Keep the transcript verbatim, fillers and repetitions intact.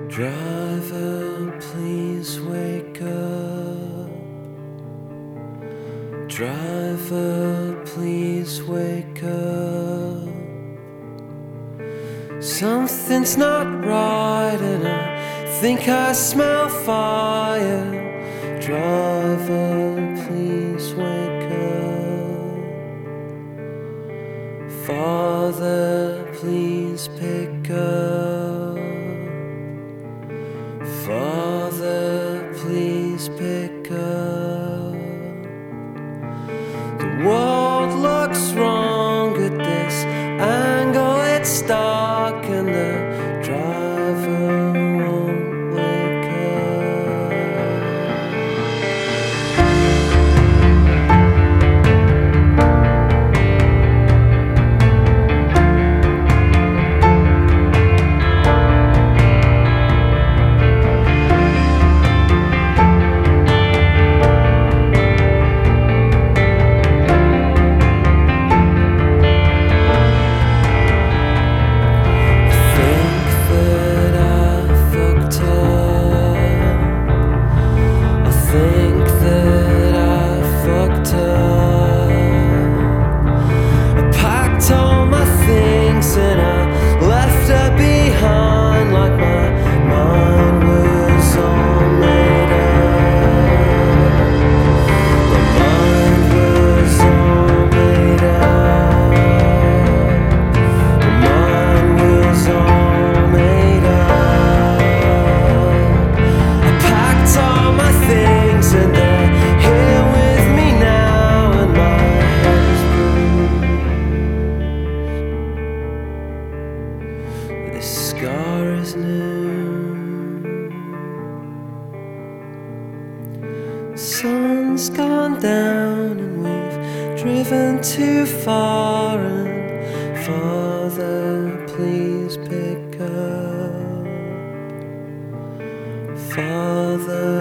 Driver, please wake up. Driver, please wake up. Something's not right and I think I smell fire. Driver, please wake up. Father, please pick up. Father, please pick up. The world looks wrong at this angle, it's dark and the driver won't wake This scar is new. The sun's gone down and we've driven too far. And Father, please pick up. Father,